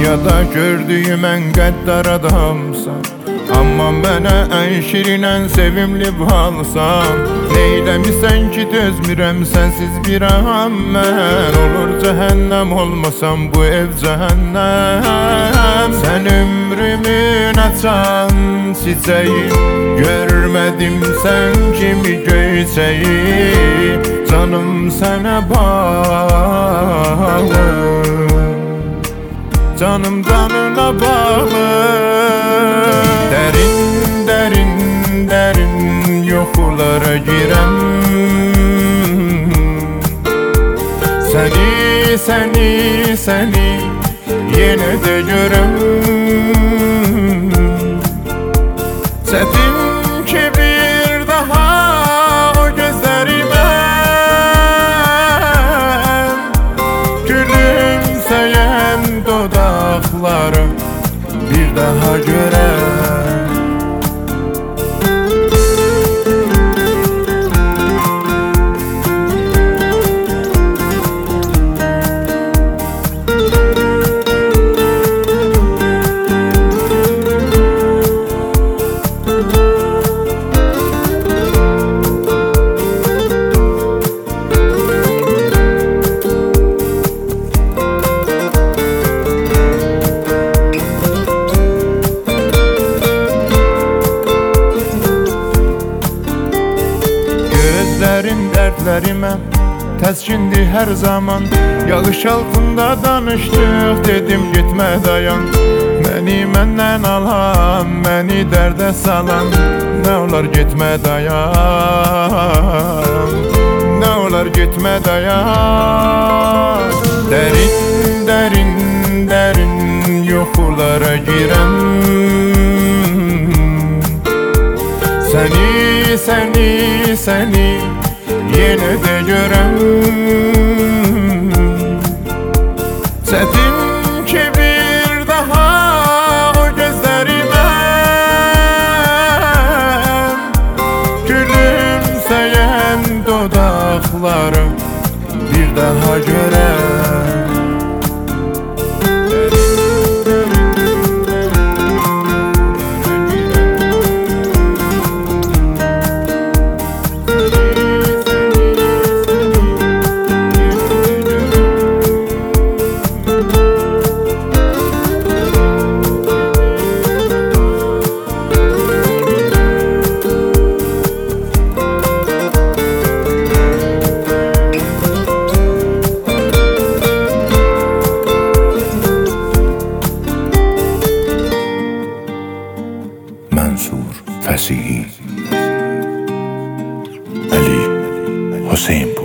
Dünyada gördüğüm en qəddar adamsan, amma mənə ən şirin, ən sevimli balsan. Neyləmisən ki dözmürəm sənsiz bir an mən? Olur cəhənnəm olmasam bu ev cəhənnəm. Sən ömrümün açan çiçeği, görmədim sən kimi göyçeği. Canım sənə bağlı, canım canına bağlı. Derin derin derin yoxulara girəm, səni yenə də görəm. Çətin ki bir daha o gözlərimə gülümsəyən dodaqları bir daha görəm. Dərdlərimə təskindir hər zaman. Yağış altında danışdıq, dedim getmə dayan. Məni məndən alan, məni dərdə salan. Nə olar getmə dayan, nə olar getmə dayan. Dərin dərin dərin yoxulara girəm, səni yenə də görəm. Çətin ki bir daha o gözlərimə gülümsəyən dodaqları bir daha görəm. Mənsur Fəsihi, Əli Hüseyn.